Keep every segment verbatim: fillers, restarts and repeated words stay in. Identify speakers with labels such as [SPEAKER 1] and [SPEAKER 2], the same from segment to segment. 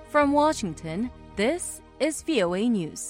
[SPEAKER 1] From Washington, this is V O A News.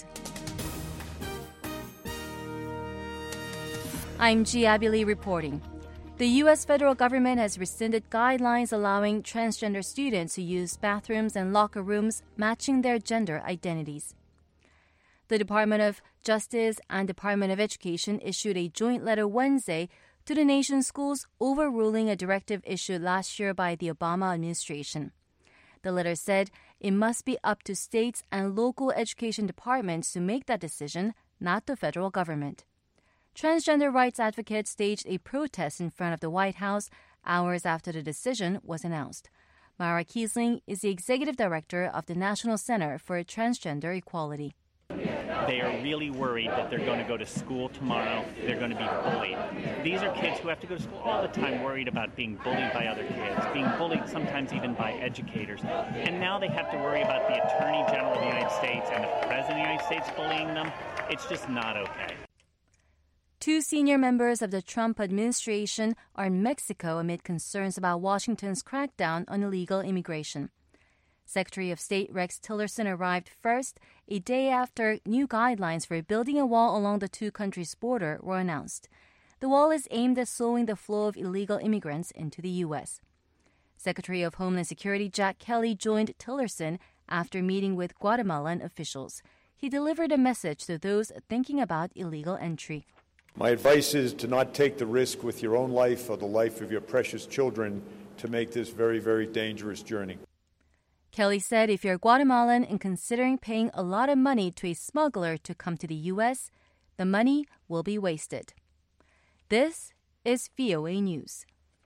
[SPEAKER 1] I'm Ji Abby reporting. The U S federal government has rescinded guidelines allowing transgender students to use bathrooms and locker rooms matching their gender identities. The Department of Justice and Department of Education issued a joint letter Wednesday to the nation's schools overruling a directive issued last year by the Obama administration. The letter said it must be up to states and local education departments to make that decision, not the federal government. Transgender rights advocates staged a protest in front of the White House hours after the decision was announced. Mara Kiesling is the executive director of the National Center for Transgender Equality.
[SPEAKER 2] They are really worried that they're going to go to school tomorrow, they're going to be bullied. These are kids who have to go to school all the time worried about being bullied by other kids, being bullied sometimes even by educators. And now they have to worry about the Attorney General of the United States and the President of the United States bullying them. It's just not okay.
[SPEAKER 1] Two senior members of the Trump administration are in Mexico amid concerns about Washington's crackdown on illegal immigration. Secretary of State Rex Tillerson arrived first, a day after new guidelines for building a wall along the two countries' border were announced. The wall is aimed at slowing the flow of illegal immigrants into the U S. Secretary of Homeland Security Jack Kelly joined Tillerson after meeting with Guatemalan officials. He delivered a message to those thinking about illegal entry.
[SPEAKER 3] My advice is to not take the risk with your own life or the life of your precious children to make this very, very dangerous journey.
[SPEAKER 1] Kelly said if you're Guatemalan and considering paying a lot of money to a smuggler to come to the U S, the money will be wasted. This is V O A News.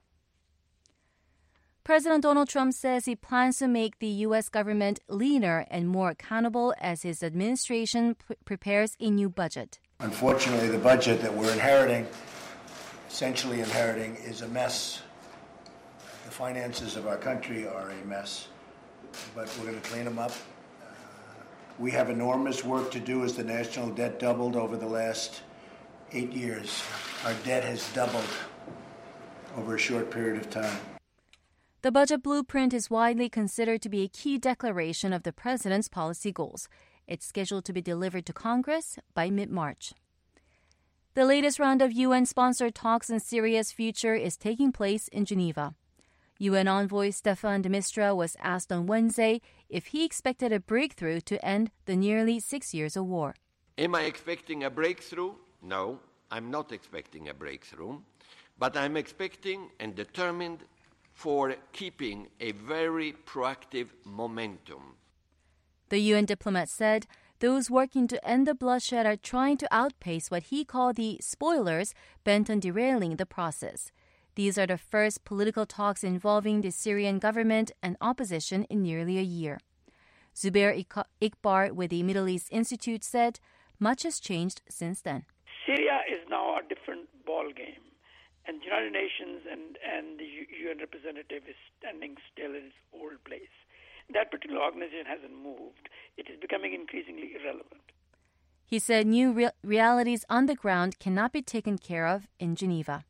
[SPEAKER 1] President Donald Trump says he plans to make the U S government leaner and more accountable as his administration p- prepares a new budget.
[SPEAKER 4] Unfortunately, the budget that we're inheriting, essentially inheriting, is a mess. The finances of our country are a mess, but we're going to clean them up. Uh, we have enormous work to do as the national debt doubled over the last eight years. Our debt has doubled over a short period of time.
[SPEAKER 1] The budget blueprint is widely considered to be a key declaration of the president's policy goals. It's scheduled to be delivered to Congress by mid-March. The latest round of U N-sponsored talks on Syria's future is taking place in Geneva. U N envoy Staffan de Mistura was asked on Wednesday if he expected a breakthrough to end the nearly six years of war.
[SPEAKER 5] Am I expecting a breakthrough? No, I'm not expecting a breakthrough, but I'm expecting and determined for keeping a very proactive momentum.
[SPEAKER 1] The U N diplomat said those working to end the bloodshed are trying to outpace what he called the spoilers bent on derailing the process. These are the first political talks involving the Syrian government and opposition in nearly a year. Zubair Iqbar with the Middle East Institute said much has changed since then.
[SPEAKER 6] Syria is now a different ballgame, and the United Nations and, and the U N representative is standing still in its old place. That particular organization hasn't moved. It is becoming increasingly irrelevant.
[SPEAKER 1] He said new re- realities on the ground cannot be taken care of in Geneva.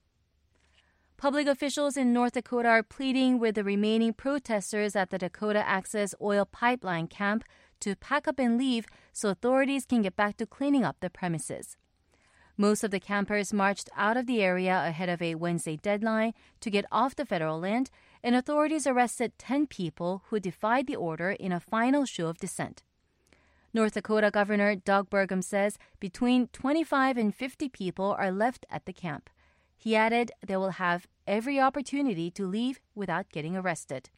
[SPEAKER 1] Public officials in North Dakota are pleading with the remaining protesters at the Dakota Access Oil Pipeline camp to pack up and leave so authorities can get back to cleaning up the premises. Most of the campers marched out of the area ahead of a Wednesday deadline to get off the federal land, and authorities arrested ten people who defied the order in a final show of dissent. North Dakota Governor Doug Burgum says between twenty-five and fifty people are left at the camp. He added they will have every opportunity to leave without getting arrested.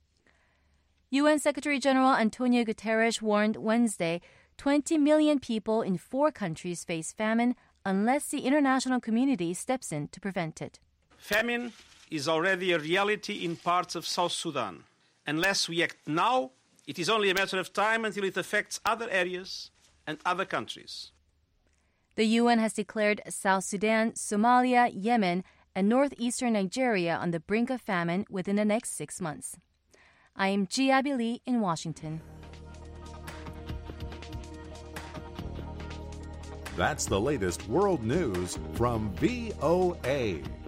[SPEAKER 1] U N Secretary General Antonio Guterres warned Wednesday twenty million people in four countries face famine unless the international community steps in to prevent it.
[SPEAKER 7] Famine is already a reality in parts of South Sudan. Unless we act now, it is only a matter of time until it affects other areas and other countries.
[SPEAKER 1] The U N has declared South Sudan, Somalia, Yemen, and northeastern Nigeria on the brink of famine within the next six months. I am Ji Abby Lee in Washington.
[SPEAKER 8] That's the latest world news from V O A.